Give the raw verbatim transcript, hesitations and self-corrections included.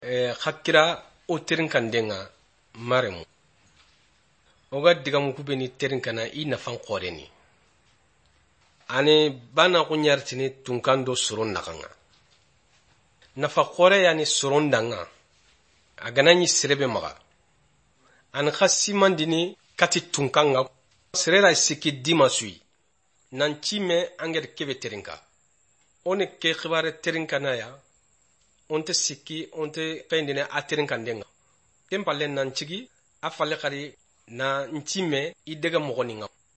e hakira o terin kandenga maremu oga digamu kubeni terin kana i nafan qoreni ani bana kunyartini tunkando suron nakanga nafa qore yani suron danga aganani sirebe maga an khasimandini kati tunkanga sirera siki dimasui nanchime anger kebe terinka one ke khibare terinka na ya onte siki onte pendine aterin kandenga kempalle nanchigi afalle kari na nchime idega mogoninga